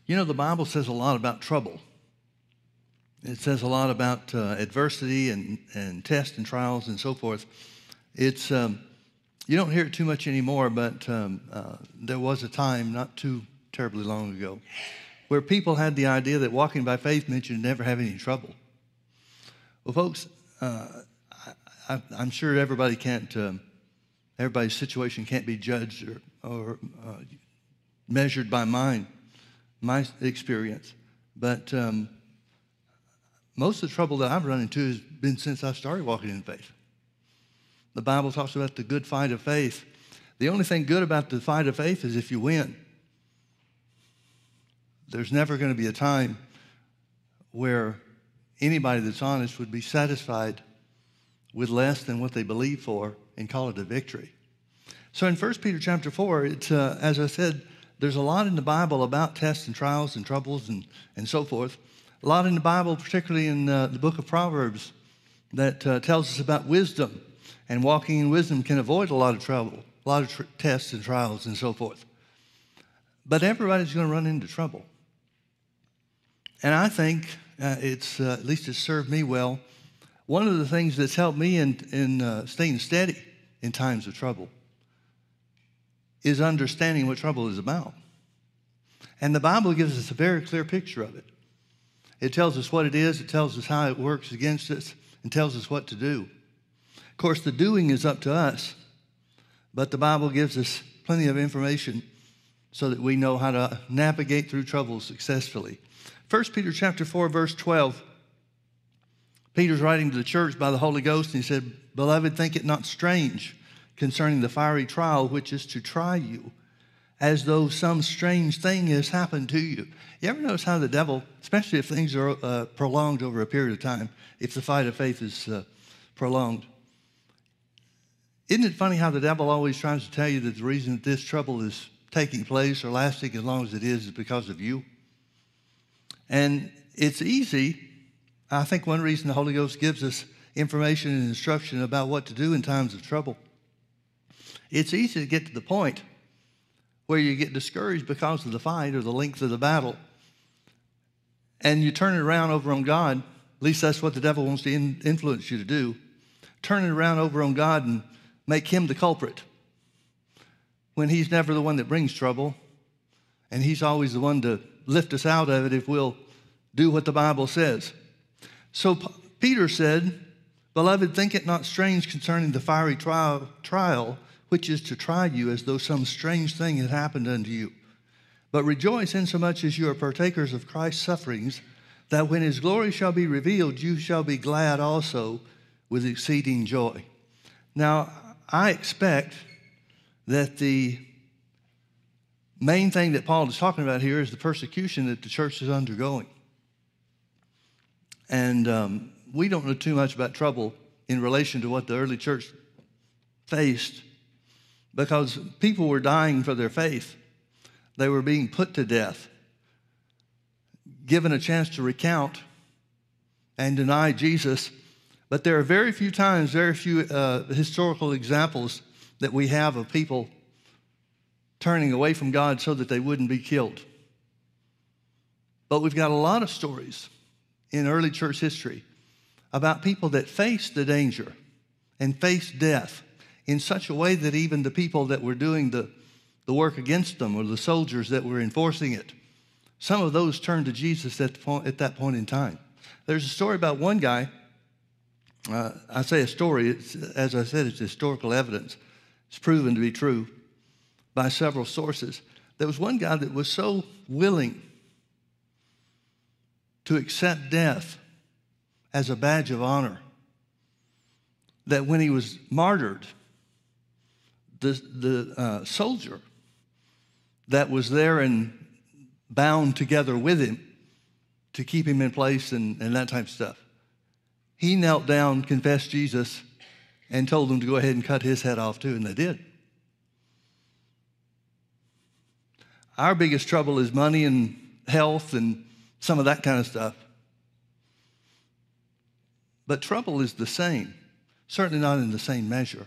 You know, the Bible says a lot about trouble. It says a lot about adversity and tests and trials and so forth. It's you don't hear it too much anymore, but there was a time not too terribly long ago where people had the idea that walking by faith meant you'd never have any trouble. Well, folks, I'm sure everybody's situation can't be judged or measured by my experience, but most of the trouble that I've run into has been since I started walking in faith. The Bible talks about the good fight of faith. The only thing good about the fight of faith is if you win. There's never going to be a time where anybody that's honest would be satisfied with less than what they believe for and call it a victory. So in 1 Peter chapter 4, it's, as I said, there's a lot in the Bible about tests and trials and troubles and so forth. A lot in the Bible, particularly in the book of Proverbs, that tells us about wisdom. And walking in wisdom can avoid a lot of trouble, a lot of tests and trials and so forth. But everybody's going to run into trouble. And I think at least it's served me well. One of the things that's helped me in staying steady in times of trouble is understanding what trouble is about. And the Bible gives us a very clear picture of it. It tells us what it is, it tells us how it works against us, and tells us what to do. Of course, the doing is up to us, but the Bible gives us plenty of information so that we know how to navigate through trouble successfully. 1 Peter chapter 4, verse 12, Peter's writing to the church by the Holy Ghost, and he said, "Beloved, think it not strange concerning the fiery trial which is to try you, as though some strange thing has happened to you." You ever notice how the devil, especially if things are prolonged over a period of time, if the fight of faith is prolonged, isn't it funny how the devil always tries to tell you that the reason that this trouble is taking place or lasting as long as it is because of you? And it's easy. I think one reason the Holy Ghost gives us information and instruction about what to do in times of trouble, it's easy to get to the point where you get discouraged because of the fight or the length of the battle, and you turn it around over on God. At least that's what the devil wants to influence you to do. Turn it around over on God and make him the culprit, when he's never the one that brings trouble, and he's always the one to lift us out of it if we'll do what the Bible says. So Peter said, "Beloved, think it not strange concerning the fiery trial which is to try you, as though some strange thing had happened unto you. But rejoice insomuch as you are partakers of Christ's sufferings, that when his glory shall be revealed, you shall be glad also with exceeding joy." Now, I expect that the main thing that Paul is talking about here is the persecution that the church is undergoing. And we don't know too much about trouble in relation to what the early church faced, because people were dying for their faith. They were being put to death, given a chance to recount and deny Jesus. But there are very few times, very few historical examples that we have of people turning away from God so that they wouldn't be killed. But we've got a lot of stories in early church history about people that faced the danger and faced death in such a way that even the people that were doing the work against them, or the soldiers that were enforcing it, some of those turned to Jesus at that point in time. There's a story about one guy. I say a story. As I said, it's historical evidence. It's proven to be true by several sources. There was one guy that was so willing to accept death as a badge of honor that when he was martyred, the soldier that was there and bound together with him to keep him in place and that type of stuff, he knelt down, confessed Jesus, and told them to go ahead and cut his head off too, and they did. Our biggest trouble is money and health and some of that kind of stuff. But trouble is the same, certainly not in the same measure.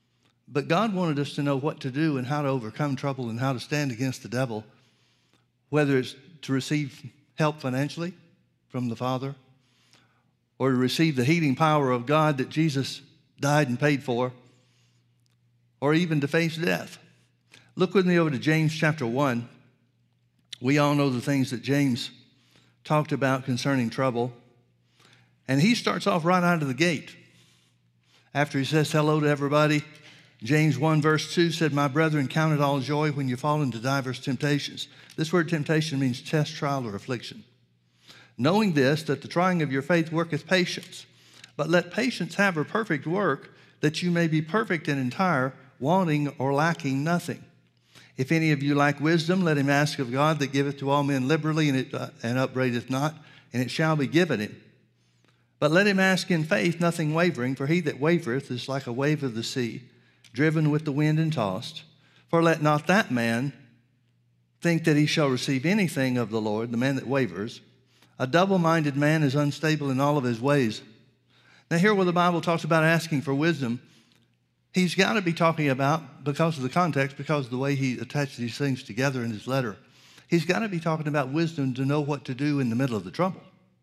But God wanted us to know what to do and how to overcome trouble and how to stand against the devil whether it's to receive help financially from the Father, or to receive the healing power of God that Jesus died and paid for, or even to face death. Look with me over to James chapter 1. We all know the things that James talked about concerning trouble. And he starts off right out of the gate. After he says hello to everybody, James 1 verse 2 said, "My brethren, count it all joy when you fall into diverse temptations." This word temptation means test, trial, or affliction. "Knowing this, that the trying of your faith worketh patience. But let patience have her perfect work, that you may be perfect and entire, wanting or lacking nothing. If any of you lack wisdom, let him ask of God, that giveth to all men liberally, and upbraideth not, and it shall be given him. But let him ask in faith, nothing wavering, for he that wavereth is like a wave of the sea, driven with the wind and tossed. For let not that man think that he shall receive anything of the Lord, the man that wavers. A double-minded man is unstable in all of his ways." Now here where the Bible talks about asking for wisdom, he's got to be talking about, because of the context, because of the way he attached these things together in his letter, he's got to be talking about wisdom to know what to do in the middle of the trouble.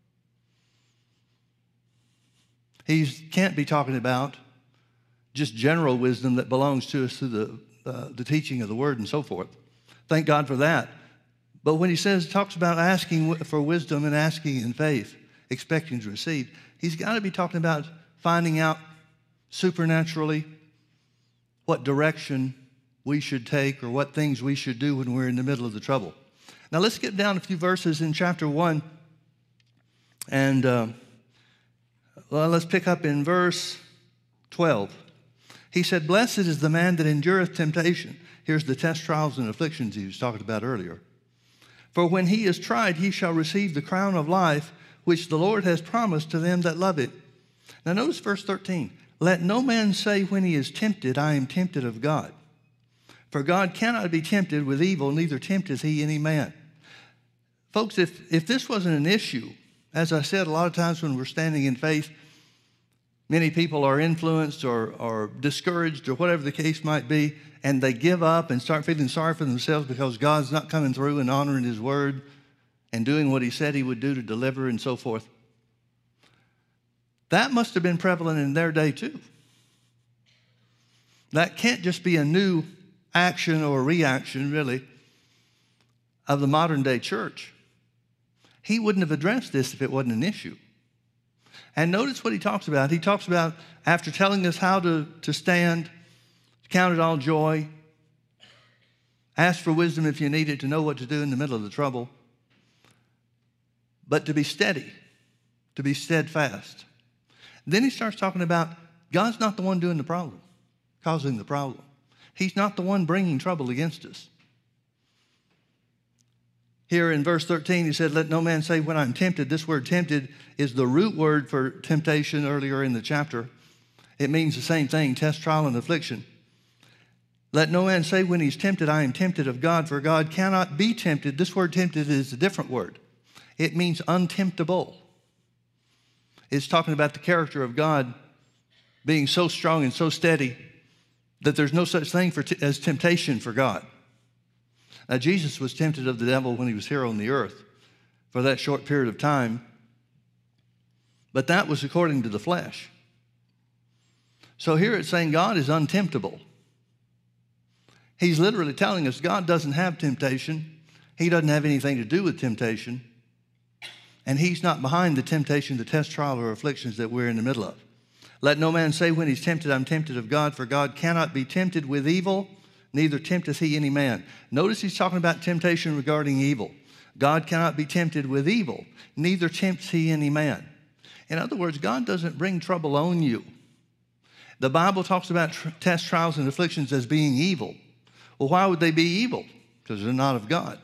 He can't be talking about just general wisdom that belongs to us through the teaching of the Word and so forth. Thank God for that. But when he talks about asking for wisdom and asking in faith, expecting to receive, he's got to be talking about finding out supernaturally what direction we should take or what things we should do when we're in the middle of the trouble. Now let's get down a few verses in chapter 1, and let's pick up in verse 12. He said, "Blessed is the man that endureth temptation." Here's the test, trials, and afflictions he was talking about earlier. "For when he is tried, he shall receive the crown of life, which the Lord has promised to them that love it." Now notice verse 13. "Let no man say when he is tempted, I am tempted of God. For God cannot be tempted with evil, neither tempteth he any man." Folks, if this wasn't an issue, as I said, a lot of times when we're standing in faith, many people are influenced or discouraged or whatever the case might be, and they give up and start feeling sorry for themselves because God's not coming through and honoring his word and doing what he said he would do to deliver and so forth. That must have been prevalent in their day too. That can't just be a new action or reaction, really, of the modern day church. He wouldn't have addressed this if it wasn't an issue. And notice what he talks about. He talks about, after telling us how to stand, count it all joy, ask for wisdom if you need it to know what to do in the middle of the trouble, but to be steady, to be steadfast. Then he starts talking about God's not the one doing the problem, causing the problem. He's not the one bringing trouble against us. Here in verse 13, he said, "Let no man say when I'm tempted." This word tempted is the root word for temptation earlier in the chapter. It means the same thing, test, trial, and affliction. "Let no man say when he's tempted, I am tempted of God, for God cannot be tempted." This word tempted is a different word. It means untemptable. It's talking about the character of God being so strong and so steady that there's no such thing as temptation for God. Now, Jesus was tempted of the devil when he was here on the earth for that short period of time, but that was according to the flesh. So here it's saying God is untemptable. He's literally telling us God doesn't have temptation. He doesn't have anything to do with temptation. And he's not behind the temptation, the test, trial, or afflictions that we're in the middle of. "Let no man say when he's tempted, I'm tempted of God, for God cannot be tempted with evil, neither tempteth he any man." Notice he's talking about temptation regarding evil. God cannot be tempted with evil, neither tempts he any man. In other words, God doesn't bring trouble on you. The Bible talks about tests, trials, and afflictions as being evil. Well, why would they be evil? Because they're not of God.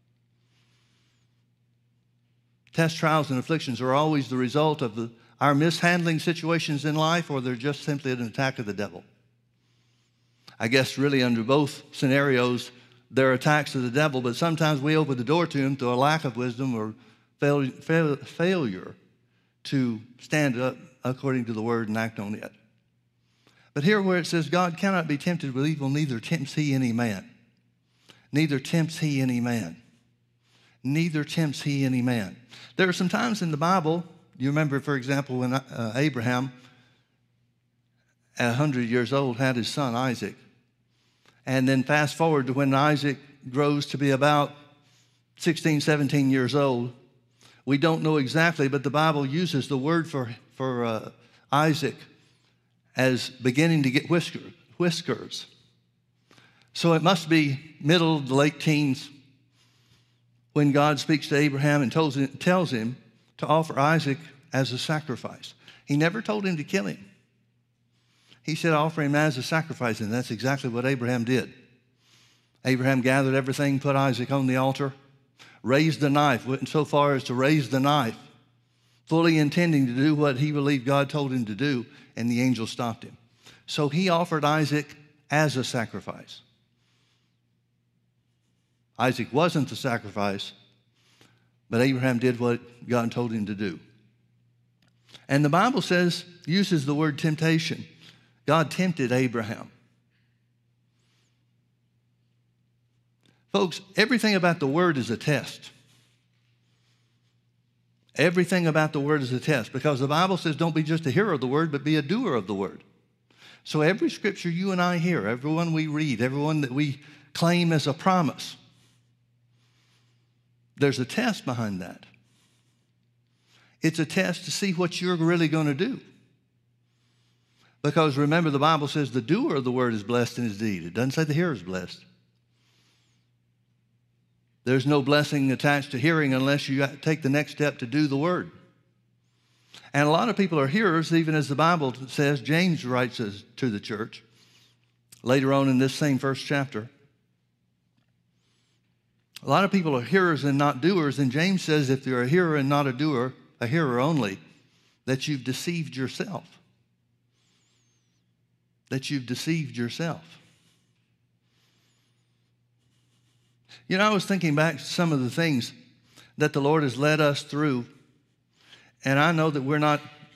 Tests, trials, and afflictions are always the result of our mishandling situations in life, or they're just simply an attack of the devil. I guess really under both scenarios, they're attacks of the devil, but sometimes we open the door to him through a lack of wisdom or failure to stand up according to the word and act on it. But here where it says God cannot be tempted with evil, neither tempts he any man. Neither tempts he any man. neither tempts he any man. There are some times in the Bible, you remember, for example, when Abraham, at 100 years old, had his son Isaac. And then fast forward to when Isaac grows to be about 16, 17 years old. We don't know exactly, but the Bible uses the word for Isaac as beginning to get whiskers. So it must be middle to late teens when God speaks to Abraham and tells him to offer Isaac as a sacrifice. He never told him to kill him. He said offer him as a sacrifice, and that's exactly what Abraham did. Abraham gathered everything, put Isaac on the altar, raised the knife, went so far as to raise the knife, fully intending to do what he believed God told him to do, and the angel stopped him. So he offered Isaac as a sacrifice. Isaac wasn't the sacrifice, but Abraham did what God told him to do. And the Bible uses the word temptation. God tempted Abraham. Folks, everything about the word is a test. Everything about the word is a test, because the Bible says don't be just a hearer of the word, but be a doer of the word. So every scripture you and I hear, everyone we read, everyone that we claim as a promise, there's a test behind that. It's a test to see what you're really going to do. Because remember, the Bible says the doer of the word is blessed in his deed. It doesn't say the hearer is blessed. There's no blessing attached to hearing unless you take the next step to do the word. And a lot of people are hearers, even as the Bible says. James writes to the church later on in this same first chapter. A lot of people are hearers and not doers, and James says if you're a hearer and not a doer, a hearer only, that you've deceived yourself. That you've deceived yourself. You know, I was thinking back to some of the things that the Lord has led us through, and I know that we're not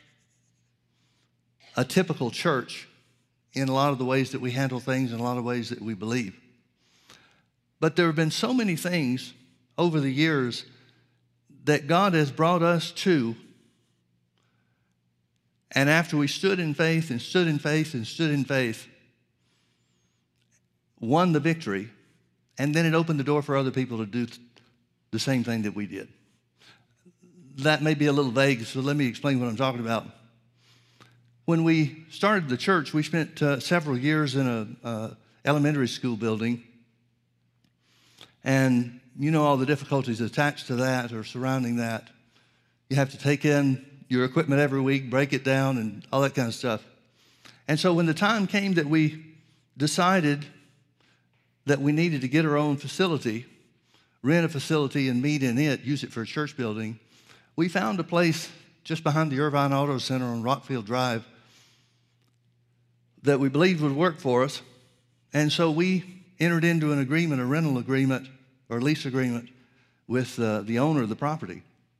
a typical church in a lot of the ways that we handle things and a lot of ways that we believe. But there have been so many things over the years that God has brought us to, and after we stood in faith and stood in faith and stood in faith, won the victory, and then it opened the door for other people to do the same thing that we did. That may be a little vague, so let me explain what I'm talking about. When we started the church, we spent several years in an elementary school building. And you know all the difficulties attached to that or surrounding that. You have to take in your equipment every week, break it down, and all that kind of stuff. And so when the time came that we decided that we needed to get our own facility, rent a facility and meet in it, use it for a church building, we found a place just behind the Irvine Auto Center on Rockfield Drive that we believed would work for us. And so we entered into an agreement, a rental agreement or lease agreement with the owner of the property.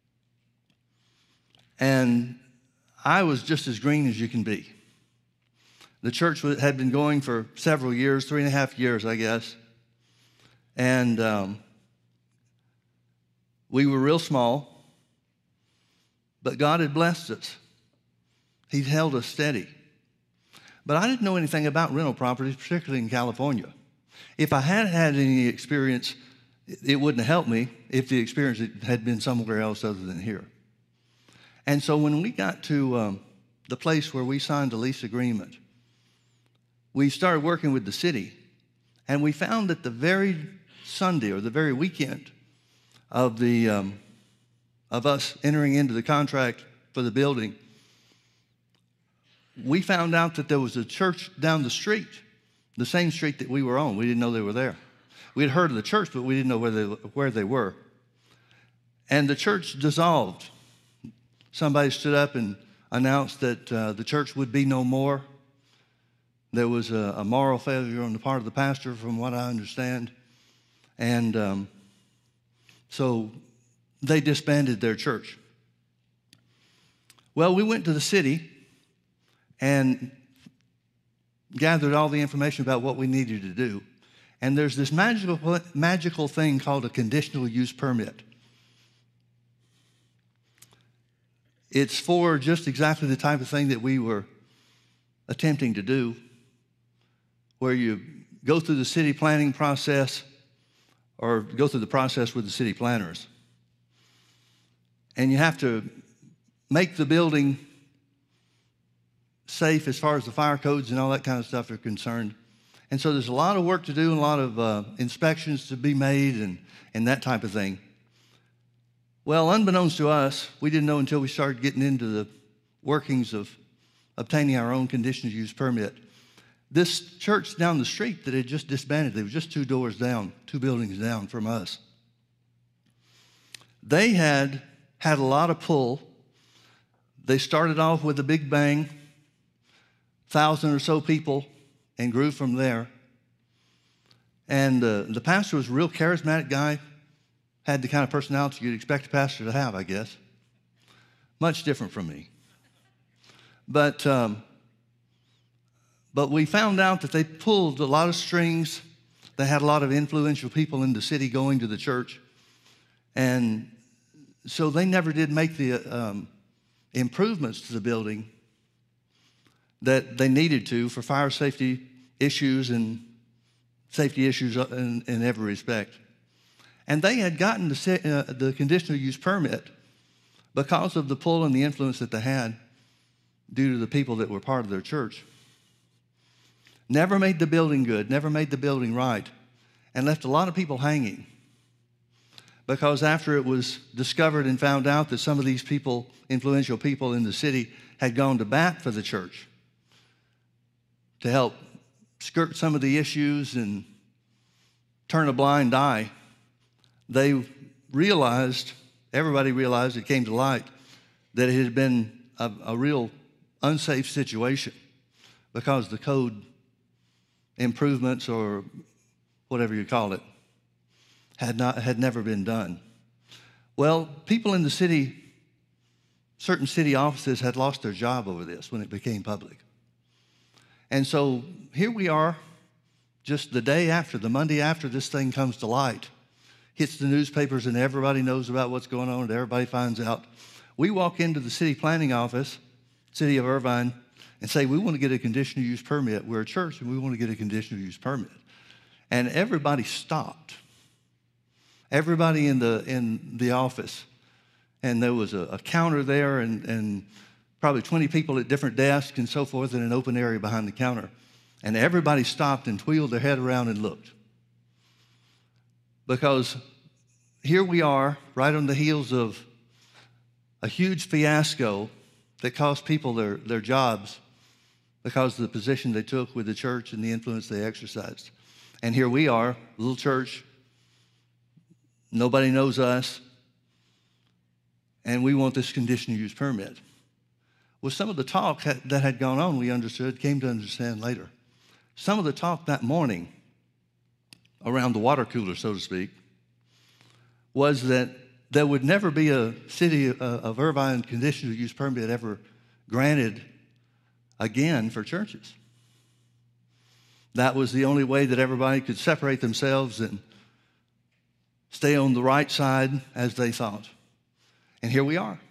And I was just as green as you can be. The church had been going for several years, 3.5 years, I guess. And we were real small, but God had blessed us. He'd held us steady. But I didn't know anything about rental properties, particularly in California. If I had had any experience, it wouldn't have helped me if the experience had been somewhere else other than here. And so when we got to the place where we signed a lease agreement, we started working with the city, and we found that the very Sunday or the very weekend of us entering into the contract for the building, we found out that there was a church down the street, the same street that we were on. We didn't know they were there. We had heard of the church, but we didn't know where they were. And the church dissolved. Somebody stood up and announced that the church would be no more. There was a moral failure on the part of the pastor, from what I understand. And so they disbanded their church. Well, we went to the city and gathered all the information about what we needed to do. And there's this magical thing called a conditional use permit. it's for just exactly the type of thing that we were attempting to do, where you go through the city planning process or go through the process with the city planners. And you have to make the building safe as far as the fire codes and all that kind of stuff are concerned. And so there's a lot of work to do and a lot of inspections to be made and that type of thing. Well, unbeknownst to us, we didn't know until we started getting into the workings of obtaining our own conditional use permit. This church down the street that had just disbanded, they were just 2 doors down, 2 buildings down from us. They had a lot of pull. They started off with a big bang, 1,000 or so people, and grew from there. And the pastor was a real charismatic guy, had the kind of personality you'd expect a pastor to have, I guess. Much different from me. But we found out that they pulled a lot of strings. They had a lot of influential people in the city going to the church. And so they never did make the improvements to the building that they needed to for fire safety issues and safety issues in every respect. And they had gotten the conditional use permit because of the pull and the influence that they had due to the people that were part of their church. Never made the building good, never made the building right, and left a lot of people hanging. Because after it was discovered and found out that some of these people, influential people in the city, had gone to bat for the church to help skirt some of the issues and turn a blind eye, everybody realized, it came to light, that it had been a real unsafe situation because the code improvements, or whatever you call it, had never been done. Well, people in the city, certain city offices had lost their job over this when it became public. And so here we are, just the Monday after this thing comes to light, hits the newspapers and everybody knows about what's going on and everybody finds out. We walk into the city planning office, City of Irvine, and say, we want to get a conditional use permit. We're a church and we want to get a conditional use permit. And everybody stopped. Everybody in the office. And there was a counter there and probably 20 people at different desks and so forth in an open area behind the counter. And everybody stopped and wheeled their head around and looked. Because here we are, right on the heels of a huge fiasco that cost people their jobs because of the position they took with the church and the influence they exercised. And here we are, a little church, nobody knows us, and we want this conditional use permit. Well, some of the talk that had gone on, came to understand later. Some of the talk that morning around the water cooler, so to speak, was that there would never be a City of Irvine conditional use permit ever granted again for churches. That was the only way that everybody could separate themselves and stay on the right side as they thought. And here we are.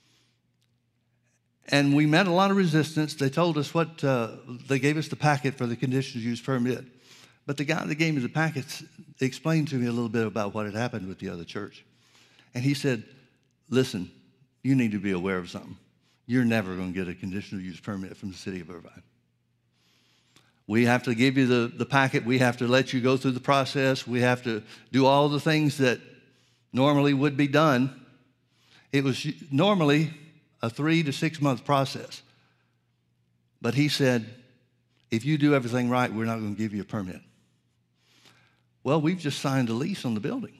And we met a lot of resistance. They told us they gave us the packet for the conditional use permit. But the guy that gave me the packets explained to me a little bit about what had happened with the other church. And he said, listen, you need to be aware of something. You're never going to get a conditional use permit from the City of Irvine. We have to give you the packet. We have to let you go through the process. We have to do all the things that normally would be done. It was normally a 3 to 6 month process. But he said, if you do everything right, we're not going to give you a permit. Well, we've just signed a lease on the building.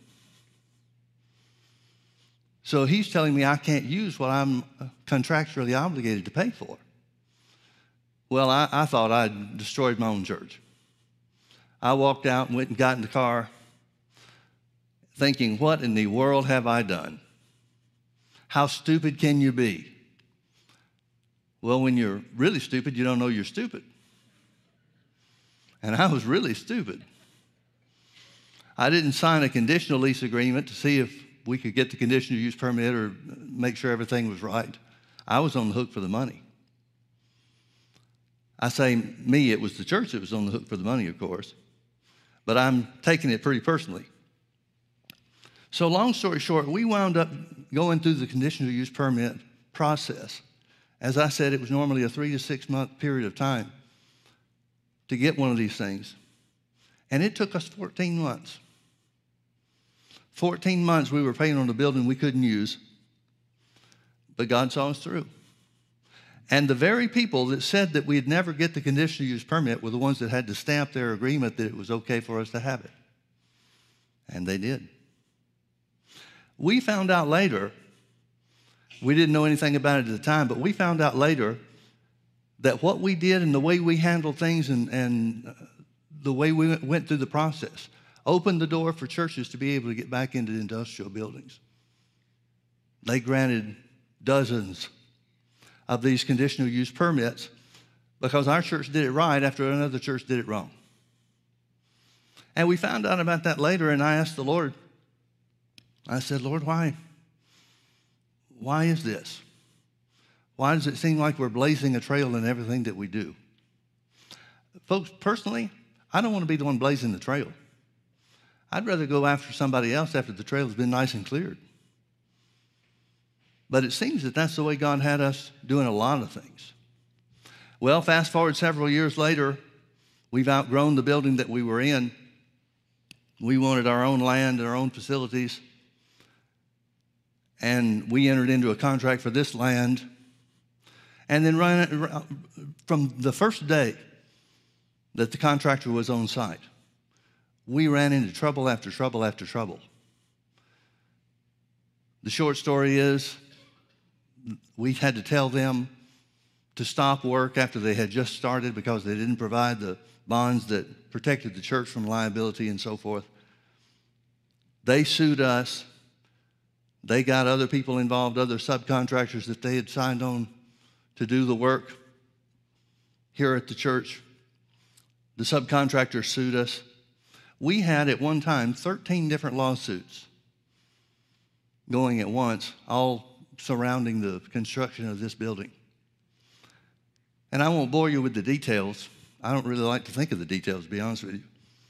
So he's telling me I can't use what I'm contractually obligated to pay for. Well, I thought I'd destroyed my own church. I walked out and went and got in the car thinking, what in the world have I done? How stupid can you be? Well, when you're really stupid, you don't know you're stupid. And I was really stupid. I didn't sign a conditional lease agreement to see if we could get the conditional use permit or make sure everything was right. I was on the hook for the money. I say me, it was the church that was on the hook for the money, of course. But I'm taking it pretty personally. So long story short, we wound up going through the conditional use permit process. As I said, it was normally a 3 to 6 month period of time to get one of these things. And it took us 14 months. 14 months we were paying on a building we couldn't use, but God saw us through. And the very people that said that we'd never get the conditional use permit were the ones that had to stamp their agreement that it was okay for us to have it. And they did. We found out later, we didn't know anything about it at the time, but we found out later that what we did and the way we handled things and the way we went through the process opened the door for churches to be able to get back into industrial buildings. They granted dozens of these conditional use permits because our church did it right after another church did it wrong. And we found out about that later, and I asked the Lord, I said, Lord, why is this? Why does it seem like we're blazing a trail in everything that we do? Folks, personally, I don't want to be the one blazing the trail. I'd rather go after somebody else after the trail has been nice and cleared. But it seems that that's the way God had us doing a lot of things. Well, fast forward several years later, we've outgrown the building that we were in. We wanted our own land, our own facilities. And we entered into a contract for this land. And then from the first day that the contractor was on site, we ran into trouble after trouble after trouble. The short story is, we had to tell them to stop work after they had just started because they didn't provide the bonds that protected the church from liability and so forth. They sued us. They got other people involved, other subcontractors that they had signed on to do the work here at the church. The subcontractors sued us. We had at one time 13 different lawsuits going at once, all surrounding the construction of this building. And I won't bore you with the details. I don't really like to think of the details, to be honest with you.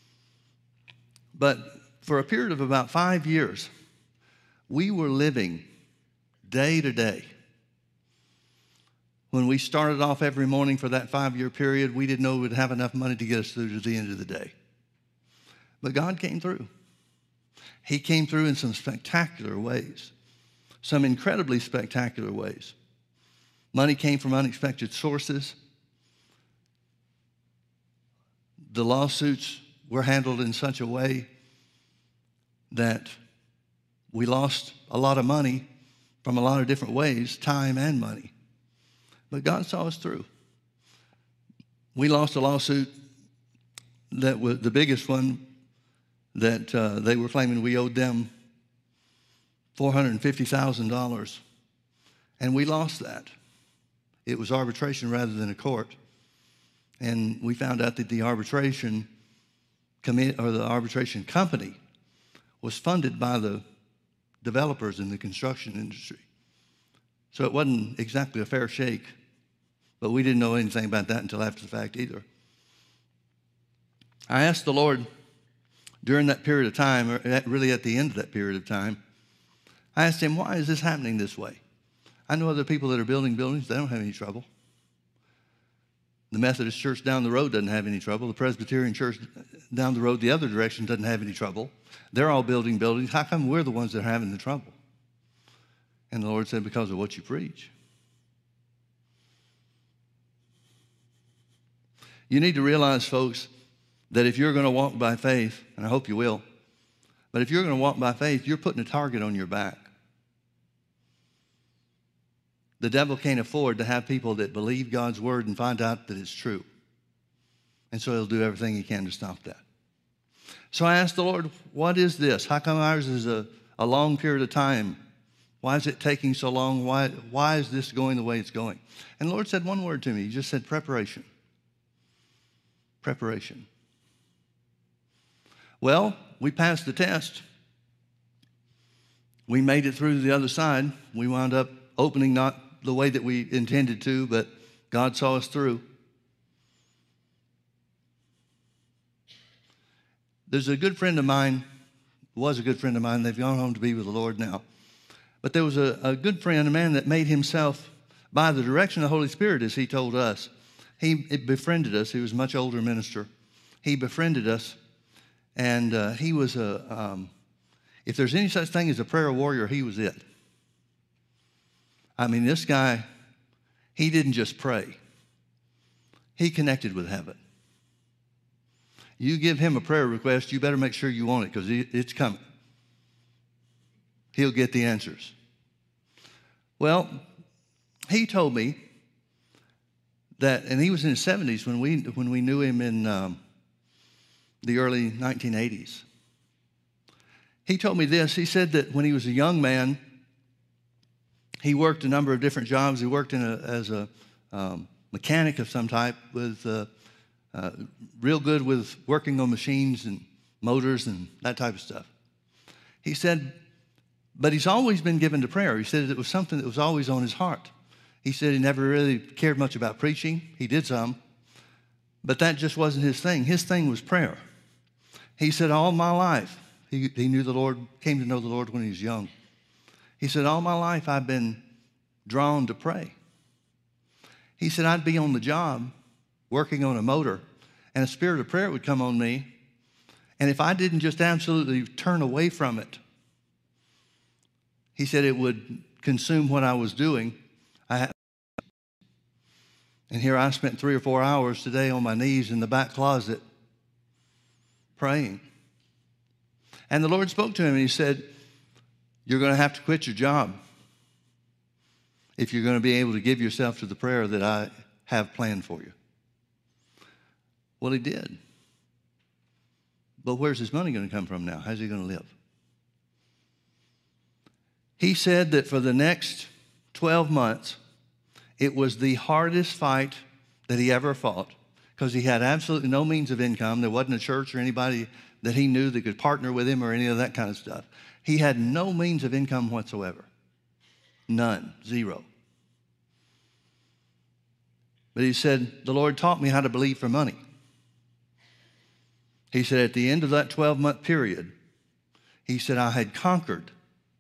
But for a period of about 5 years, we were living day to day. When we started off every morning for that 5-year period, we didn't know we'd have enough money to get us through to the end of the day. But God came through. He came through in some spectacular ways, some incredibly spectacular ways. Money came from unexpected sources. The lawsuits were handled in such a way that we lost a lot of money from a lot of different ways, time and money. But God saw us through. We lost a lawsuit that was the biggest one, that they were claiming we owed them $450,000, and we lost that. It was arbitration rather than a court, and we found out that the arbitration the arbitration company was funded by the developers in the construction industry. So it wasn't exactly a fair shake, but we didn't know anything about that until after the fact either. I asked the Lord during that period of time, or really at the end of that period of time, I asked him, why is this happening this way? I know other people that are building buildings, they don't have any trouble. The Methodist church down the road doesn't have any trouble. The Presbyterian church down the road the other direction doesn't have any trouble. They're all building buildings. How come we're the ones that are having the trouble? And the Lord said, because of what you preach. You need to realize, folks, that if you're going to walk by faith, and I hope you will, but if you're going to walk by faith, you're putting a target on your back. The devil can't afford to have people that believe God's word and find out that it's true. And so he'll do everything he can to stop that. So I asked the Lord, what is this? How come ours is a long period of time? Why is it taking so long? Why is this going the way it's going? And the Lord said one word to me. He just said preparation. Preparation. Well, we passed the test. We made it through the other side. We wound up opening not the way that we intended to, but God saw us through. There's a good friend of mine, was a good friend of mine. They've gone home to be with the Lord now. But there was a good friend, a man that made himself, by the direction of the Holy Spirit, as he told us. He befriended us. He was a much older minister. He befriended us, and he was if there's any such thing as a prayer warrior, he was it. I mean, this guy, he didn't just pray. He connected with heaven. You give him a prayer request, you better make sure you want it, because it's coming. He'll get the answers. Well, he told me that, and he was in his 70s when we knew him in the early 1980s. He told me this. He said that when he was a young man, he worked a number of different jobs. He worked as a mechanic of some type, with real good with working on machines and motors and that type of stuff. He said, but he's always been given to prayer. He said it was something that was always on his heart. He said he never really cared much about preaching. He did some, but that just wasn't his thing. His thing was prayer. He said, all my life, he knew the Lord, came to know the Lord when he was young. He said, all my life I've been drawn to pray. He said, I'd be on the job working on a motor, and a spirit of prayer would come on me, and if I didn't just absolutely turn away from it, he said it would consume what I was doing. And here I spent 3 or 4 hours today on my knees in the back closet praying. And the Lord spoke to him and he said, you're going to have to quit your job if you're going to be able to give yourself to the prayer that I have planned for you. Well, he did. But where's his money going to come from now? How's he going to live? He said that for the next 12 months, it was the hardest fight that he ever fought, because he had absolutely no means of income. There wasn't a church or anybody that he knew that could partner with him or any of that kind of stuff. He had no means of income whatsoever. None. Zero. But he said, the Lord taught me how to believe for money. He said, at the end of that 12-month period, he said, I had conquered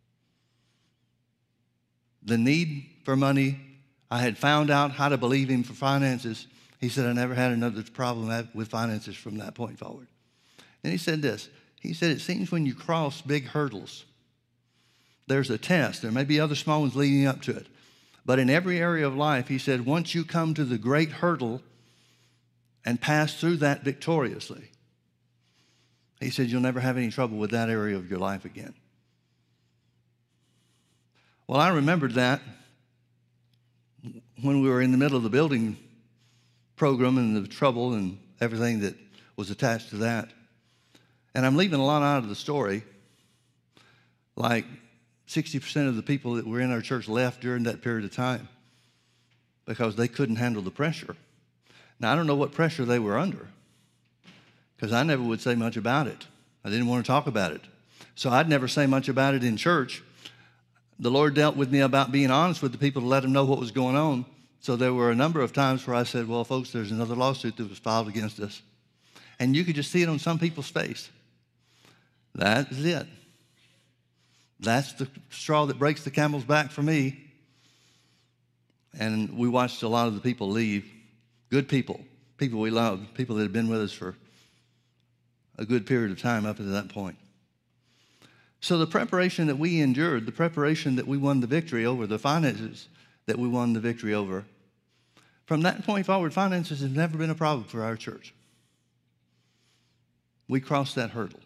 the need for money. I had found out how to believe him for finances. He said, I never had another problem with finances from that point forward. And he said this. He said, it seems when you cross big hurdles, there's a test. There may be other small ones leading up to it. But in every area of life, he said, once you come to the great hurdle and pass through that victoriously, he said, you'll never have any trouble with that area of your life again. Well, I remembered that when we were in the middle of the building program and the trouble and everything that was attached to that. And I'm leaving a lot out of the story. Like 60% of the people that were in our church left during that period of time because they couldn't handle the pressure. Now, I don't know what pressure they were under, because I never would say much about it. I didn't want to talk about it. So I'd never say much about it in church. The Lord dealt with me about being honest with the people to let them know what was going on. So there were a number of times where I said, well, folks, there's another lawsuit that was filed against us. And you could just see it on some people's face. That's it. That's the straw that breaks the camel's back for me. And we watched a lot of the people leave. Good people, people we loved, people that had been with us for a good period of time up to that point. So the preparation that we endured, the preparation that we won the victory over, the finances that we won the victory over, from that point forward, finances have never been a problem for our church. We crossed that hurdle.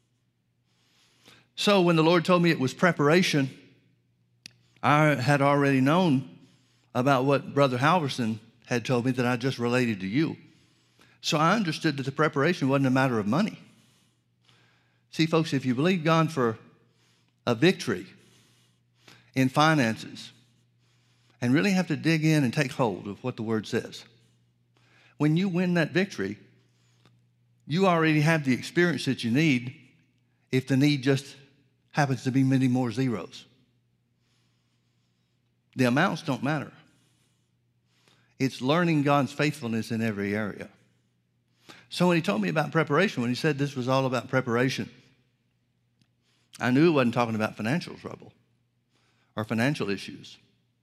So when the Lord told me it was preparation, I had already known about what Brother Halverson had told me that I just related to you. So I understood that the preparation wasn't a matter of money. See, folks, if you believe God for a victory in finances and really have to dig in and take hold of what the Word says, when you win that victory, you already have the experience that you need if the need just happens to be many more zeros. The amounts don't matter. It's learning God's faithfulness in every area. So when he told me about preparation, when he said this was all about preparation, I knew he wasn't talking about financial trouble or financial issues.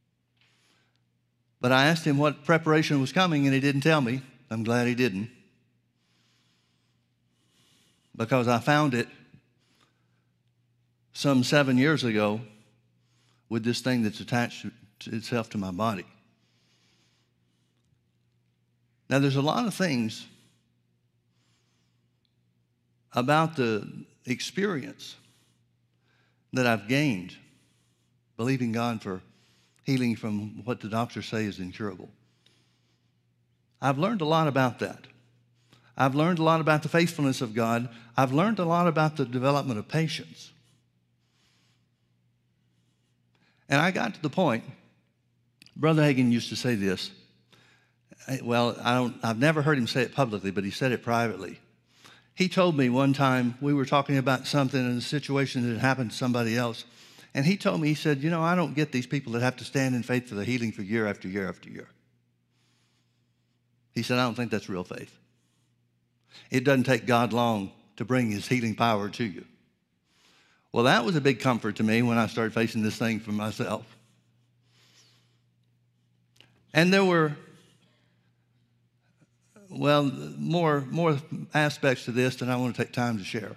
But I asked him what preparation was coming, and he didn't tell me. I'm glad he didn't. Because I found it some 7 years ago with this thing that's attached itself to my body. Now, there's a lot of things about the experience that I've gained believing God for healing from what the doctors say is incurable. I've learned a lot about that. I've learned a lot about the faithfulness of God. I've learned a lot about the development of patience. And I got to the point, Brother Hagin used to say this. Well, I've never heard him say it publicly, but he said it privately. He told me one time, we were talking about something in a situation that had happened to somebody else. And he told me, he said, I don't get these people that have to stand in faith for the healing for year after year after year. He said, I don't think that's real faith. It doesn't take God long to bring his healing power to you. Well, that was a big comfort to me when I started facing this thing for myself. And there were, more aspects to this than I want to take time to share.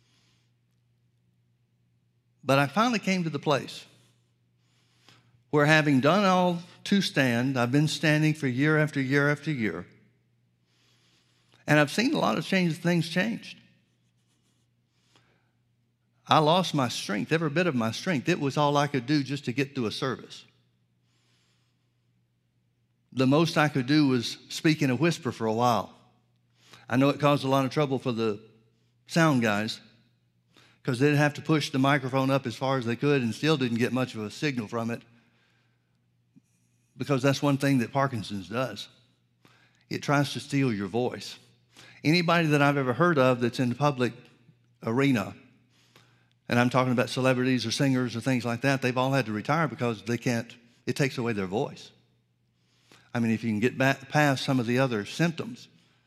But I finally came to the place where, having done all to stand, I've been standing for year after year after year, and I've seen a lot of things changed. I lost my strength, every bit of my strength. It was all I could do just to get through a service. The most I could do was speak in a whisper for a while. I know it caused a lot of trouble for the sound guys because they'd have to push the microphone up as far as they could and still didn't get much of a signal from it, because that's one thing that Parkinson's does. It tries to steal your voice. Anybody that I've ever heard of that's in the public arena, and I'm talking about celebrities or singers or things like that, they've all had to retire because it takes away their voice. I mean, if you can get back past some of the other symptoms,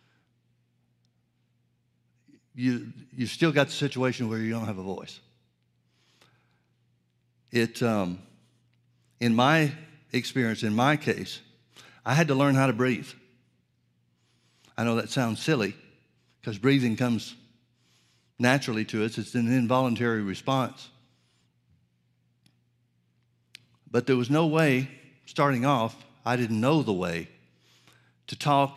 you still got the situation where you don't have a voice. In my experience, in my case, I had to learn how to breathe. I know that sounds silly because breathing comes naturally to us. It's an involuntary response. But there was no way, starting off, I didn't know the way to talk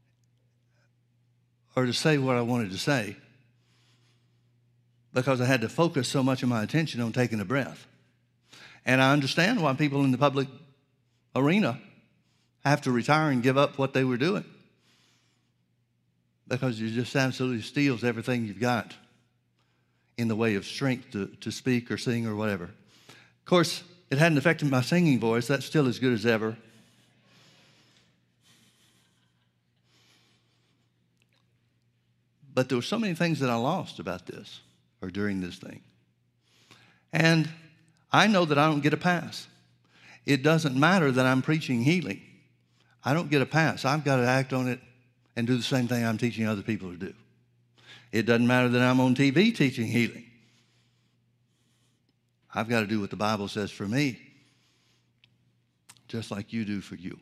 or to say what I wanted to say, because I had to focus so much of my attention on taking a breath. And I understand why people in the public arena have to retire and give up what they were doing, because it just absolutely steals everything you've got in the way of strength to speak or sing or whatever. Of course, it hadn't affected my singing voice. That's still as good as ever. But there were so many things that I lost about this or during this thing. And I know that I don't get a pass. It doesn't matter that I'm preaching healing. I don't get a pass. I've got to act on it and do the same thing I'm teaching other people to do. It doesn't matter that I'm on TV teaching healing. I've got to do what the Bible says for me, just like you do for you.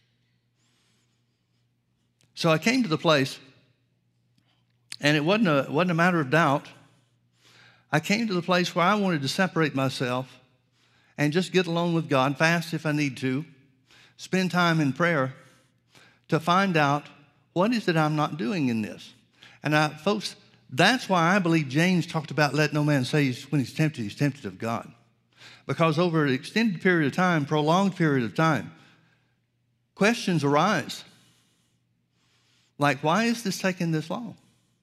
So I came to the place, and it wasn't a matter of doubt. I came to the place where I wanted to separate myself and just get alone with God, fast if I need to, spend time in prayer to find out what is it I'm not doing in this. And folks, that's why I believe James talked about let no man say when he's tempted of God. Because over an extended period of time, prolonged period of time, questions arise. Like, why is this taking this long?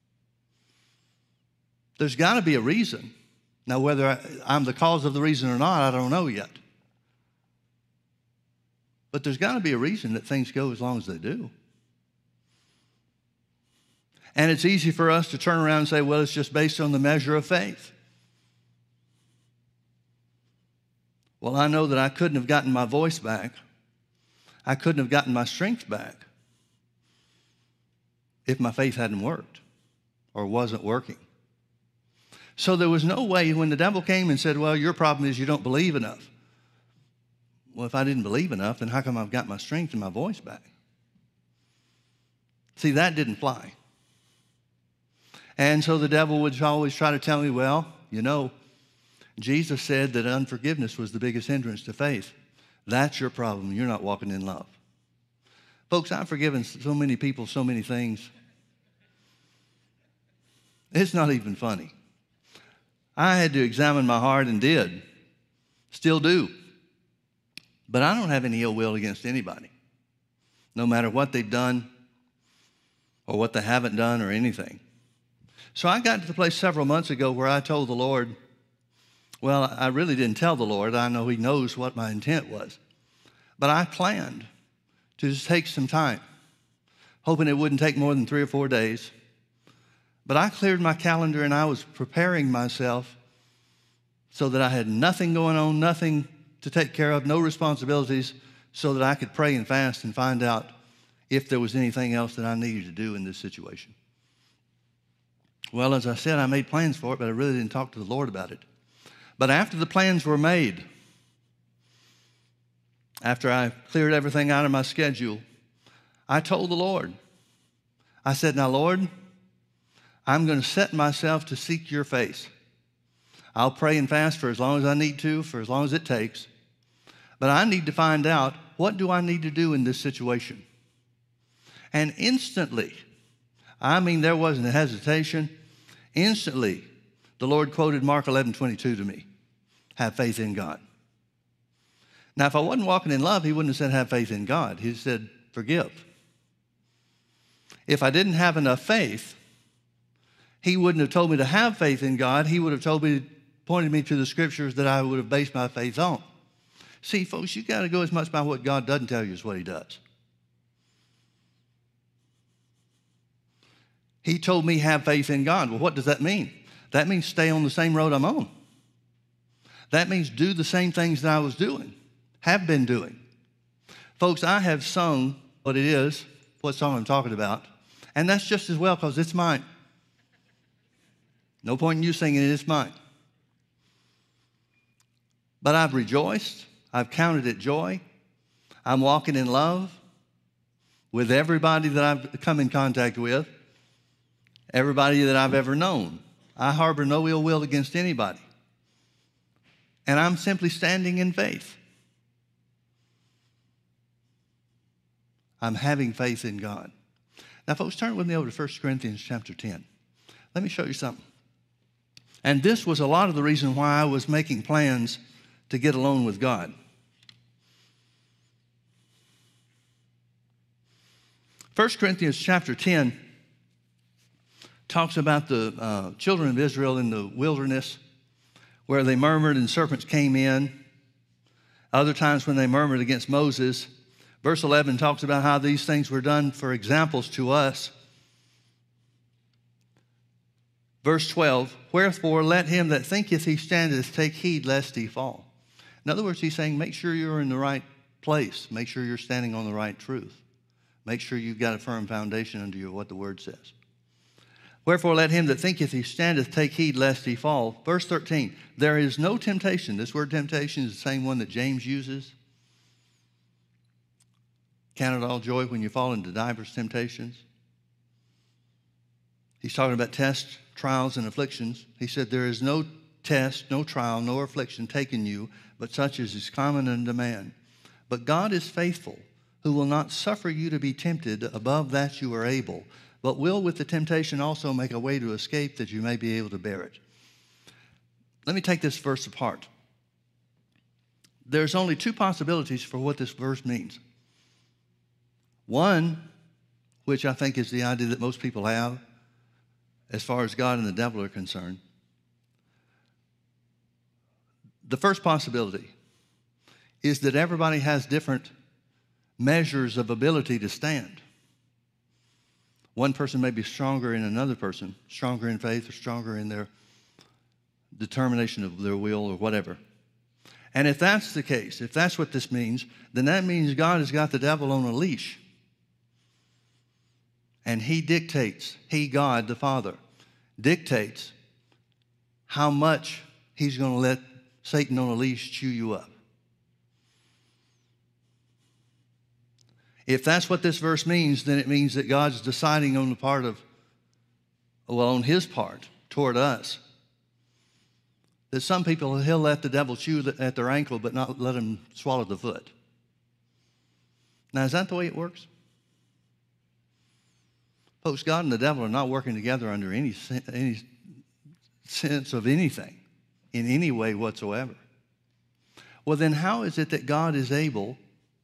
There's got to be a reason. Now, whether I'm the cause of the reason or not, I don't know yet. But there's got to be a reason that things go as long as they do. And it's easy for us to turn around and say, well, it's just based on the measure of faith. Well, I know that I couldn't have gotten my voice back. I couldn't have gotten my strength back if my faith hadn't worked or wasn't working. So there was no way when the devil came and said, well, your problem is you don't believe enough. Well, if I didn't believe enough, then how come I've got my strength and my voice back? See, that didn't fly. And so the devil would always try to tell me, well, you know, Jesus said that unforgiveness was the biggest hindrance to faith. That's your problem. You're not walking in love. Folks, I've forgiven so many people so many things. It's not even funny. I had to examine my heart and did. Still do. But I don't have any ill will against anybody, no matter what they've done or what they haven't done or anything. So I got to the place several months ago where I told the Lord, well, I really didn't tell the Lord. I know He knows what my intent was. But I planned to just take some time, hoping it wouldn't take more than 3 or 4 days. But I cleared my calendar and I was preparing myself so that I had nothing going on, nothing to take care of, no responsibilities, so that I could pray and fast and find out if there was anything else that I needed to do in this situation. Well, as I said, I made plans for it, but I really didn't talk to the Lord about it. But after the plans were made, after I cleared everything out of my schedule, I told the Lord, I said, now, Lord, I'm going to set myself to seek your face. I'll pray and fast for as long as I need to, for as long as it takes. But I need to find out, what do I need to do in this situation? And instantly, I mean, there wasn't a hesitation. Instantly, the Lord quoted Mark 11:22 to me. Have faith in God. Now, if I wasn't walking in love, He wouldn't have said have faith in God. He said forgive. If I didn't have enough faith, He wouldn't have told me to have faith in God. He would have pointed me to the scriptures that I would have based my faith on. See, folks, you got to go as much by what God doesn't tell you as what He does. He told me have faith in God. Well, what does that mean? That means stay on the same road I'm on. That means do the same things that I was doing, have been doing. Folks, I have sung what it is, what song I'm talking about, and that's just as well because it's mine. No point in you singing it, it's mine. But I've rejoiced. I've counted it joy. I'm walking in love with everybody that I've come in contact with, everybody that I've ever known. I harbor no ill will against anybody. And I'm simply standing in faith. I'm having faith in God. Now, folks, turn with me over to 1 Corinthians chapter 10. Let me show you something. And this was a lot of the reason why I was making plans to get alone with God. 1 Corinthians chapter 10 talks about the children of Israel in the wilderness where they murmured and serpents came in. Other times when they murmured against Moses. Verse 11 talks about how these things were done for examples to us. Verse 12, wherefore let him that thinketh he standeth take heed lest he fall. In other words, he's saying make sure you're in the right place. Make sure you're standing on the right truth. Make sure you've got a firm foundation under you of what the Word says. Wherefore let him that thinketh he standeth take heed lest he fall. Verse 13, there is no temptation. This word temptation is the same one that James uses. Count it all joy when you fall into divers temptations. He's talking about tests, trials, and afflictions. He said there is no test, no trial, no affliction taken you, but such as is common unto man. But God is faithful, who will not suffer you to be tempted above that you are able, but will with the temptation also make a way to escape that you may be able to bear it. Let me take this verse apart. There's only two possibilities for what this verse means. One, which I think is the idea that most people have as far as God and the devil are concerned. The first possibility is that everybody has different measures of ability to stand. One person may be stronger in another person, stronger in faith or stronger in their determination of their will or whatever. And if that's the case, if that's what this means, then that means God has got the devil on a leash. And he dictates, he, God the Father, dictates how much he's going to let Satan on a leash chew you up. If that's what this verse means, then it means that God's deciding on the part of, well, on his part toward us, that some people he'll let the devil chew at their ankle but not let him swallow the foot. Now, is that the way it works? Folks, God and the devil are not working together under any sense of anything, in any way whatsoever. Well, then how is it that God is able,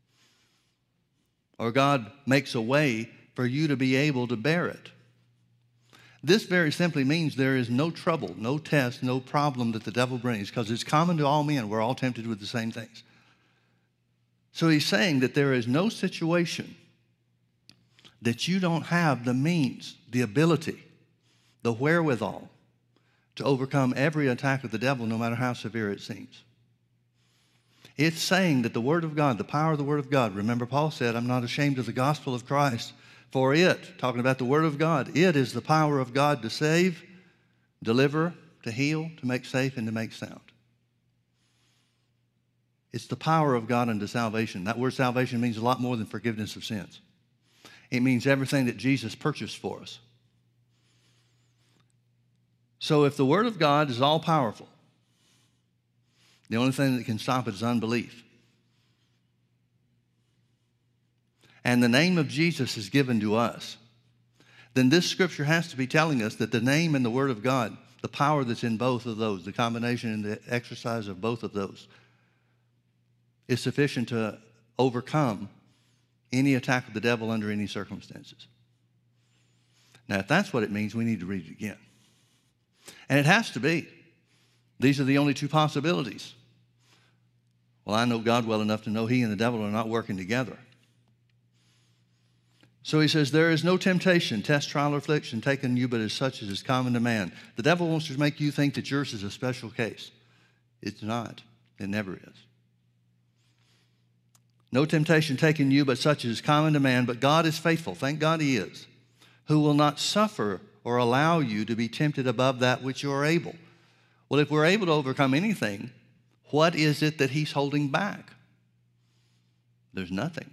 or God makes a way for you to be able to bear it? This very simply means there is no trouble, no test, no problem that the devil brings, because it's common to all men. We're all tempted with the same things. So he's saying that there is no situation that you don't have the means, the ability, the wherewithal to overcome every attack of the devil, no matter how severe it seems. It's saying that the Word of God, the power of the Word of God, remember Paul said, I'm not ashamed of the gospel of Christ, for it, talking about the Word of God, it is the power of God to save, deliver, to heal, to make safe, and to make sound. It's the power of God unto salvation. That word salvation means a lot more than forgiveness of sins. It means everything that Jesus purchased for us. So if the Word of God is all powerful, the only thing that can stop it is unbelief. And the name of Jesus is given to us, then this scripture has to be telling us that the name and the Word of God, the power that's in both of those, the combination and the exercise of both of those, is sufficient to overcome any attack of the devil under any circumstances. Now, if that's what it means, we need to read it again. And it has to be. These are the only two possibilities. Well, I know God well enough to know he and the devil are not working together. So he says, there is no temptation, test, trial, or affliction taken you, but as such as is common to man. The devil wants to make you think that yours is a special case. It's not. It never is. No temptation taken you, but such as is common to man. But God is faithful. Thank God he is. Who will not suffer or allow you to be tempted above that which you are able. Well, if we're able to overcome anything, what is it that he's holding back? There's nothing.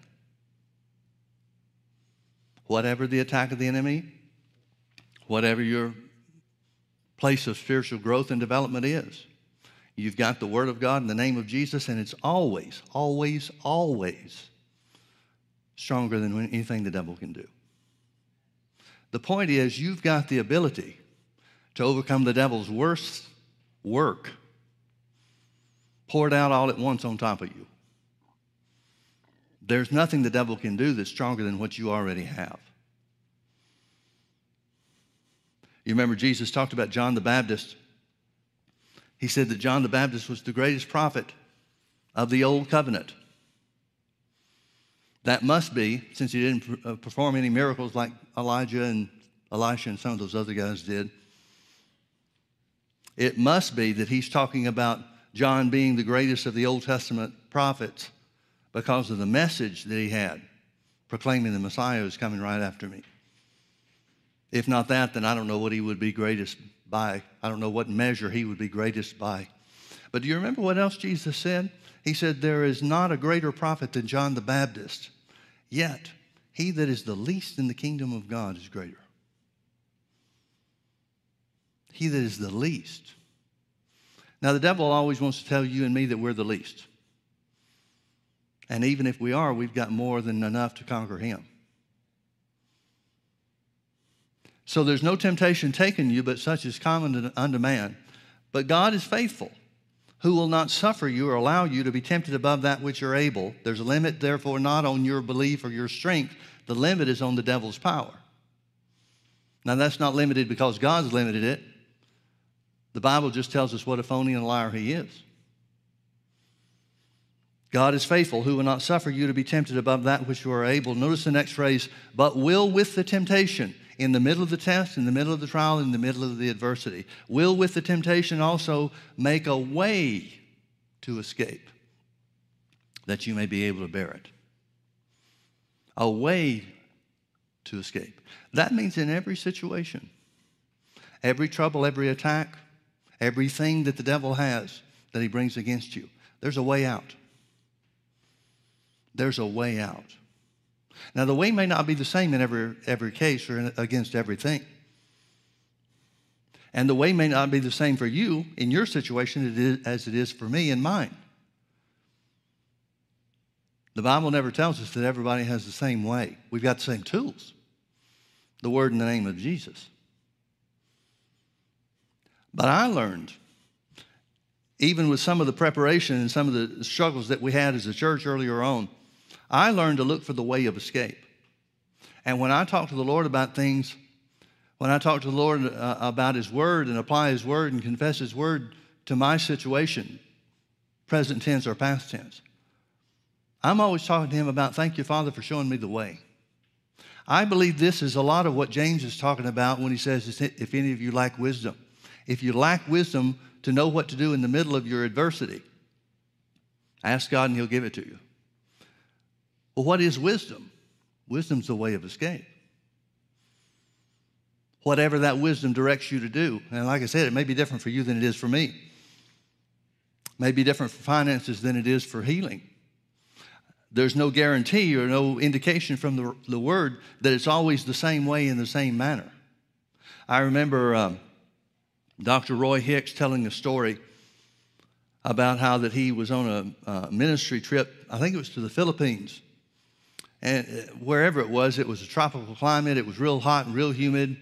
Whatever the attack of the enemy, whatever your place of spiritual growth and development is, you've got the Word of God in the name of Jesus, and it's always, always, always stronger than anything the devil can do. The point is, you've got the ability to overcome the devil's worst work poured out all at once on top of you. There's nothing the devil can do that's stronger than what you already have. You remember Jesus talked about John the Baptist. He said that John the Baptist was the greatest prophet of the old covenant. That must be, since he didn't perform any miracles like Elijah and Elisha and some of those other guys did, it must be that he's talking about John being the greatest of the Old Testament prophets because of the message that he had, proclaiming the Messiah is coming right after me. If not that, then I don't know what he would be greatest by. I don't know what measure he would be greatest by. But do you remember what else Jesus said? He said, there is not a greater prophet than John the Baptist, yet he that is the least in the kingdom of God is greater. He that is the least. Now, the devil always wants to tell you and me that we're the least. And even if we are, we've got more than enough to conquer him. So there's no temptation taken you, but such is common unto man. But God is faithful, who will not suffer you or allow you to be tempted above that which you're able. There's a limit, therefore, not on your belief or your strength. The limit is on the devil's power. Now, that's not limited because God's limited it. The Bible just tells us what a phony and a liar he is. God is faithful, who will not suffer you to be tempted above that which you are able. Notice the next phrase, but will with the temptation, in the middle of the test, in the middle of the trial, in the middle of the adversity, will with the temptation also make a way to escape, that you may be able to bear it. A way to escape. That means in every situation, every trouble, every attack, everything that the devil has that he brings against you, there's a way out. There's a way out. Now, the way may not be the same in every case or against everything. And the way may not be the same for you in your situation as it is for me in mine. The Bible never tells us that everybody has the same way. We've got the same tools. The word in the name of Jesus. But I learned, even with some of the preparation and some of the struggles that we had as a church earlier on, I learned to look for the way of escape. And when I talk to the Lord about things, when I talk to the Lord about His Word and apply His Word and confess His Word to my situation, present tense or past tense, I'm always talking to Him about, thank you, Father, for showing me the way. I believe this is a lot of what James is talking about when he says, if any of you lack wisdom. If you lack wisdom to know what to do in the middle of your adversity, ask God and He'll give it to you. Well, what is wisdom? Wisdom's the way of escape. Whatever that wisdom directs you to do. And like I said, it may be different for you than it is for me. It may be different for finances than it is for healing. There's no guarantee or no indication from the Word that it's always the same way in the same manner. I remember Dr. Roy Hicks telling a story about how that he was on a ministry trip, I think it was to the Philippines. And wherever it was a tropical climate. It was real hot and real humid.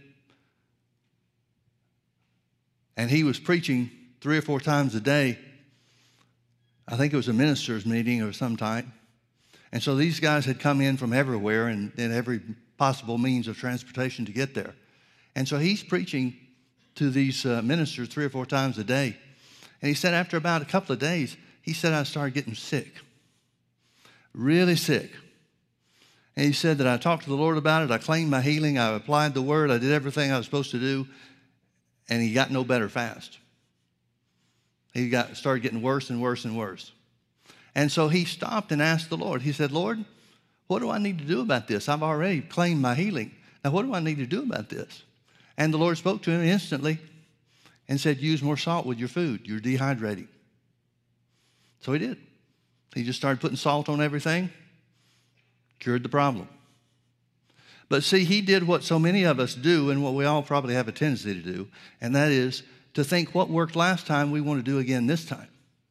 And he was preaching 3 or 4 times a day. I think it was a minister's meeting of some type. And so these guys had come in from everywhere and every possible means of transportation to get there. And so he's preaching to these ministers 3 or 4 times a day. And he said after about a couple of days, he said, I started getting sick, really sick. And he said that I talked to the Lord about it. I claimed my healing. I applied the Word. I did everything I was supposed to do. And he got no better fast. He started getting worse and worse and worse. And so he stopped and asked the Lord. He said, Lord, what do I need to do about this? I've already claimed my healing. Now, what do I need to do about this? And the Lord spoke to him instantly and said, use more salt with your food. You're dehydrating. So he did. He just started putting salt on everything, cured the problem. But see, he did what so many of us do and what we all probably have a tendency to do, and that is to think what worked last time we want to do again this time.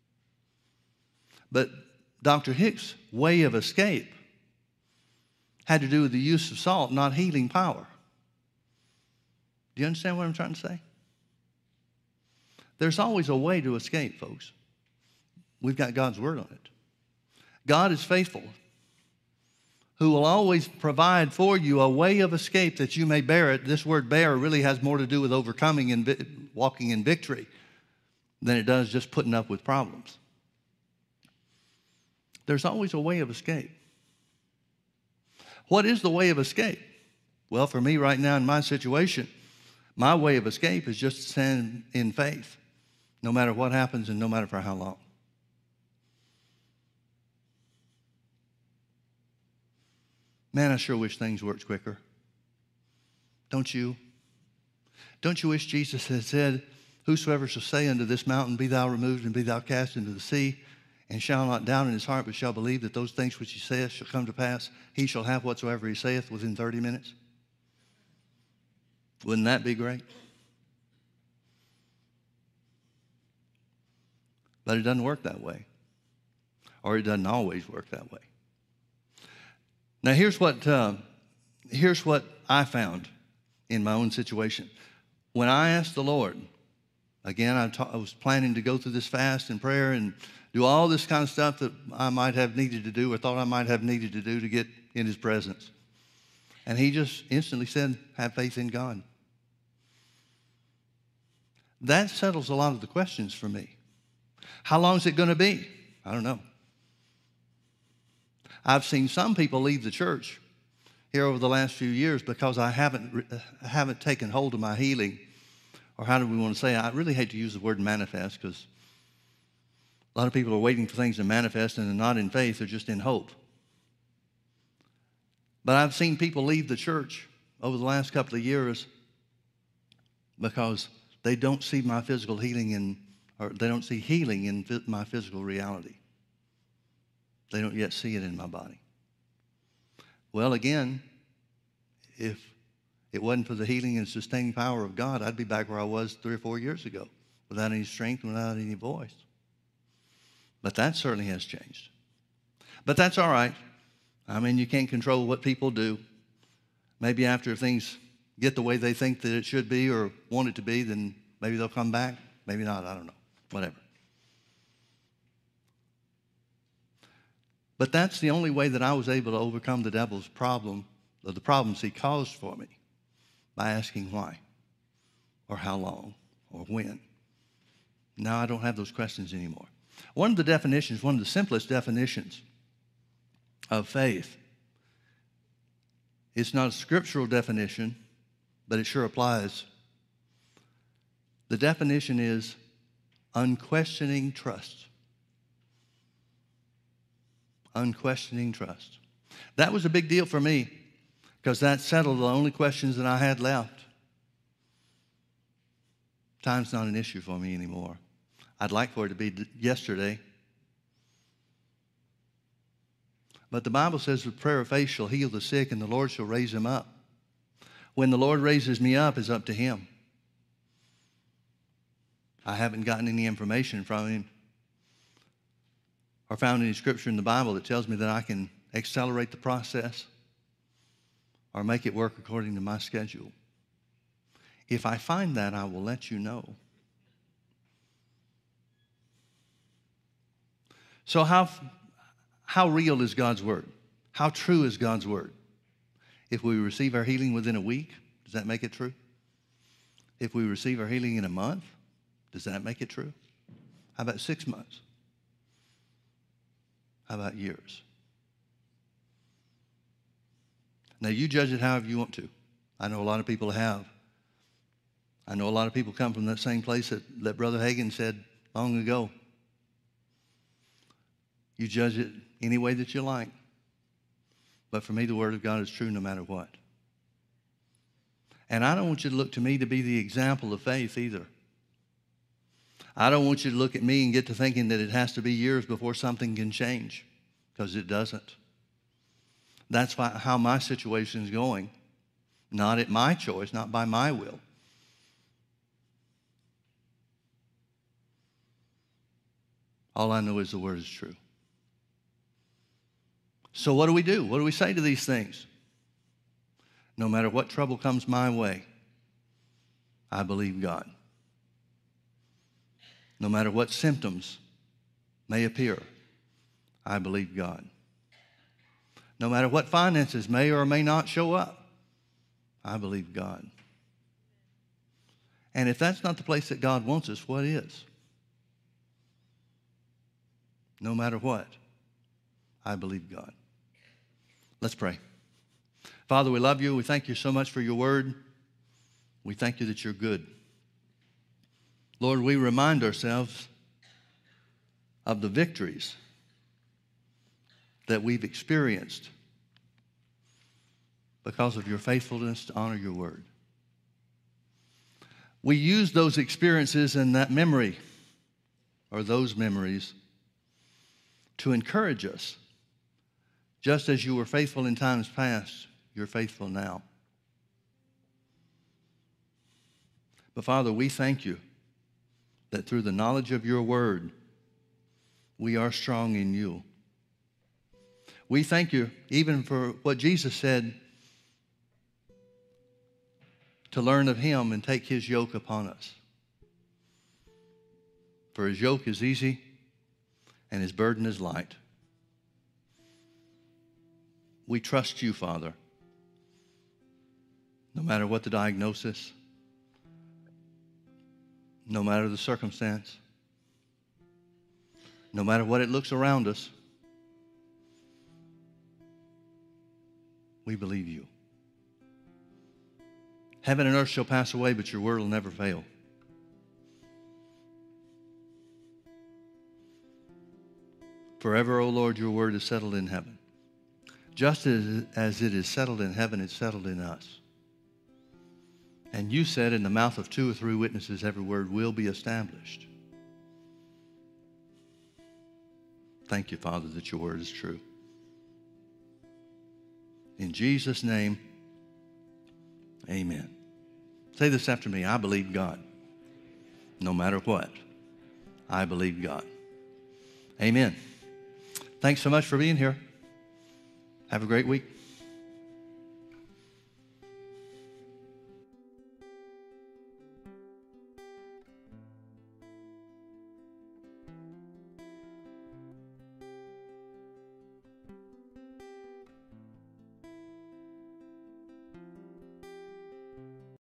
But Dr. Hicks' way of escape had to do with the use of salt, not healing power. Do you understand what I'm trying to say? There's always a way to escape, folks. We've got God's Word on it. God is faithful, who will always provide for you a way of escape that you may bear it. This word bear really has more to do with overcoming and walking in victory than it does just putting up with problems. There's always a way of escape. What is the way of escape? Well, for me right now in my situation, my way of escape is just to stand in faith, no matter what happens and no matter for how long. Man, I sure wish things worked quicker. Don't you? Don't you wish Jesus had said, whosoever shall say unto this mountain, be thou removed and be thou cast into the sea, and shall not doubt in his heart, but shall believe that those things which he saith shall come to pass, he shall have whatsoever he saith within 30 minutes? Wouldn't that be great? But it doesn't work that way. Or it doesn't always work that way. Now, here's what I found in my own situation. When I asked the Lord, again, I was planning to go through this fast and prayer and do all this kind of stuff that I might have needed to do or thought I might have needed to do to get in His presence. And He just instantly said, have faith in God. That settles a lot of the questions for me. How long is it going to be? I don't know. I've seen some people leave the church here over the last few years because I haven't taken hold of my healing, or how do we want to say it? I really hate to use the word manifest because A lot of people are waiting for things to manifest and they're not in faith, they're just in hope. But I've seen people leave the church over the last couple of years because they don't see my physical healing or they don't see healing in my physical reality. They don't yet see it in my body. Well, again, if it wasn't for the healing and sustaining power of God, I'd be back where I was 3 or 4 years ago, without any strength, without any voice. But that certainly has changed. But that's all right. I mean, you can't control what people do. Maybe after things get the way they think that it should be or want it to be, then maybe they'll come back. Maybe not. I don't know. Whatever. But that's the only way that I was able to overcome the devil's problem, or the problems he caused for me, by asking why, or how long, or when. Now I don't have those questions anymore. One of the simplest definitions of faith, it's not a scriptural definition, but it sure applies. The definition is unquestioning trust. Unquestioning trust. That was a big deal for me because that settled the only questions that I had left. Time's not an issue for me anymore. I'd like for it to be yesterday. But the Bible says the prayer of faith shall heal the sick and the Lord shall raise him up. When the Lord raises me up, it's up to him. I haven't gotten any information from him or found any scripture in the Bible that tells me that I can accelerate the process or make it work according to my schedule. If I find that, I will let you know. So how real is God's word? How true is God's word? If we receive our healing within a week, does that make it true? If we receive our healing in a month, does that make it true? How about 6 months? How about years? Now, you judge it however you want to. I know a lot of people have. I know a lot of people come from that same place that Brother Hagin said long ago. You judge it any way that you like. But for me, the Word of God is true no matter what. And I don't want you to look to me to be the example of faith either. I don't want you to look at me and get to thinking that it has to be years before something can change, because it doesn't. That's how my situation is going. Not at my choice, not by my will. All I know is the Word is true. So what do we do? What do we say to these things? No matter what trouble comes my way, I believe God. No matter what symptoms may appear, I believe God. No matter what finances may or may not show up, I believe God. And if that's not the place that God wants us, what is? No matter what, I believe God. Let's pray. Father, we love you. We thank you so much for your word. We thank you that you're good. Lord, we remind ourselves of the victories that we've experienced because of your faithfulness to honor your word. We use those experiences and that memory, or those memories, to encourage us. Just as you were faithful in times past, you're faithful now. But Father, we thank you that through the knowledge of your word, we are strong in you. We thank you even for what Jesus said, to learn of him and take his yoke upon us. For his yoke is easy and his burden is light. We trust you, Father, no matter what the diagnosis, no matter the circumstance, no matter what it looks around us. We believe you. Heaven and earth shall pass away, but your word will never fail. Forever, O Lord, your word is settled in heaven. Just as it is settled in heaven, it's settled in us. And you said in the mouth of 2 or 3 witnesses, every word will be established. Thank you, Father, that your word is true. In Jesus' name, amen. Say this after me. I believe God. No matter what, I believe God. Amen. Thanks so much for being here. Have a great week.